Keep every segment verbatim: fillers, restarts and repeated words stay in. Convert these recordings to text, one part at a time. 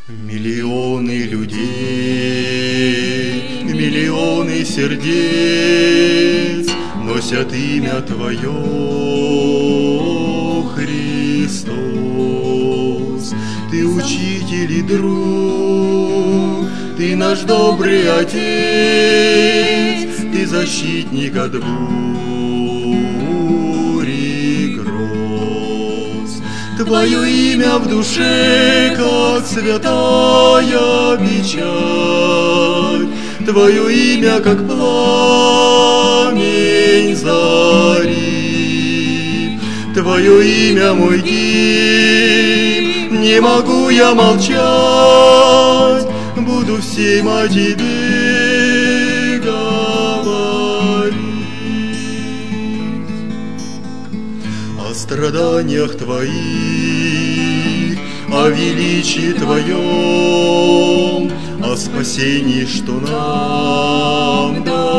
Миллионы людей, миллионы сердец носят имя Твое, Христос. Ты учитель и друг, Ты наш добрый Отец, Ты защитник от бури гроз. Твое имя в душе, как святая печать, Твое имя, как пламень зари. Твое имя мой гимн, не могу я молчать, буду всем о Тебе говорить. О страданиях Твоих, о величии Твоем, о спасении, что нам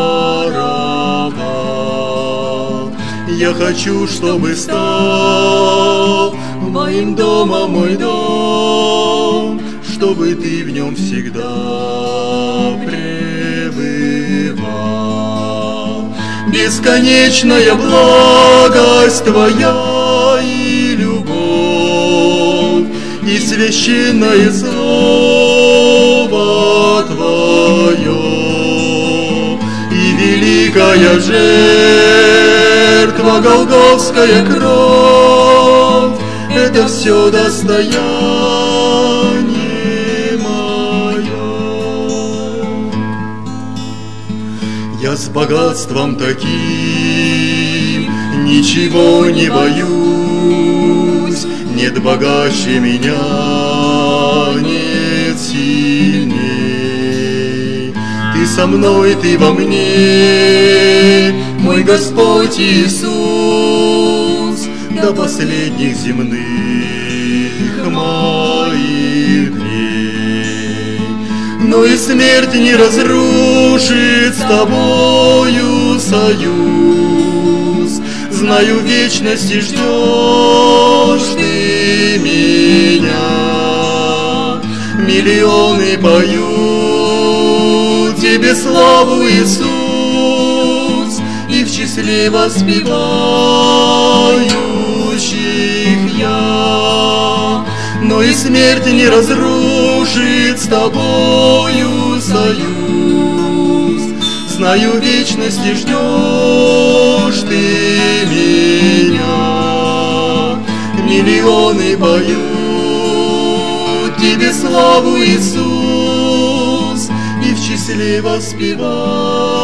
даровал. Я хочу, чтобы стал моим домом мой дом, чтобы Ты в нем всегда пребывал. Бесконечная благость Твоя и любовь, и священное слово Твое, и великая жертва, голгофская кровь, это все достояние мое. Я с богатством таким ничего не боюсь, нет богаче меня, нет сильней. Ты со мной, Ты во мне, мой Господь Иисус, до последних земных моих дней. Но и смерть не разрушит с Тобою союз. Знаю, в вечности ждешь Ты меня. Миллионы поют Тебе славу, Иисус, и в числе воспевающих я. Но и смерть не разрушит с Тобою союз. Знаю, в вечности ждешь Ты меня. Миллионы поют Тебе славу, Иисус, и в числе воспевающих